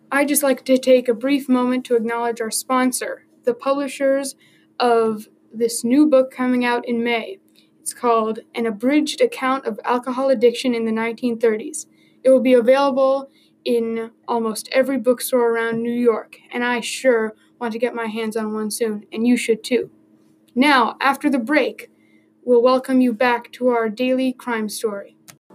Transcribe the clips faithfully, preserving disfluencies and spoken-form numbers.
I'd just like to take a brief moment to acknowledge our sponsor, the publishers of this new book coming out in May. It's called An Abridged Account of Alcohol Addiction in the nineteen thirties. It will be available in almost every bookstore around New York, and I sure want to get my hands on one soon, and you should too. Now, after the break, we'll welcome you back to our daily crime story.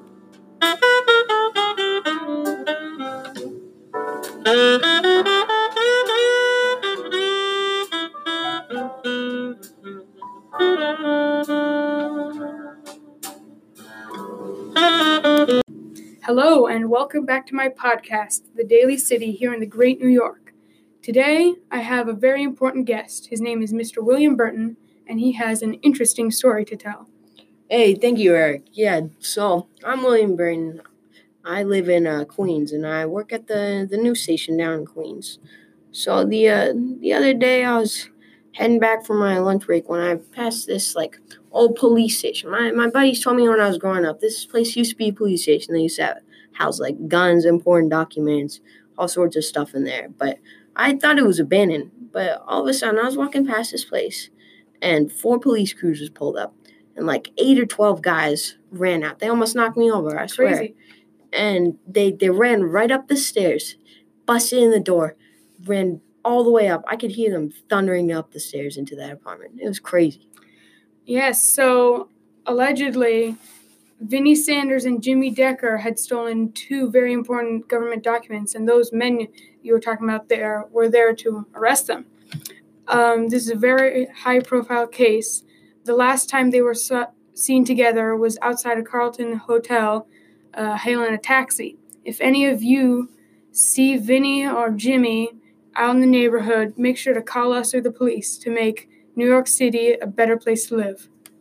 Hello, and welcome back to my podcast, The Daily City, here in the great New York. Today, I have a very important guest. His name is Mister William Burton, and he has an interesting story to tell. Hey, thank you, Eric. Yeah, so I'm William Burton. I live in uh, Queens, and I work at the, the news station down in Queens. So the uh, the other day, I was heading back from my lunch break when I passed this like old police station. My my buddies told me when I was growing up, this place used to be a police station. They used to have, house like guns, important documents, all sorts of stuff in there. But I thought it was abandoned. But all of a sudden, I was walking past this place, and four police cruisers pulled up, and like eight or twelve guys ran out. They almost knocked me over, I swear. Crazy. And they, they ran right up the stairs, busted in the door, ran all the way up. I could hear them thundering up the stairs into that apartment. It was crazy. Yes, so allegedly, Vinnie Sanders and Jimmy Decker had stolen two very important government documents, and those men you were talking about there were there to arrest them. Um, this is a very high-profile case. The last time they were so- seen together was outside a Carlton hotel, uh, hailing a taxi. If any of you see Vinnie or Jimmy out in the neighborhood, make sure to call us or the police to make New York City a better place to live.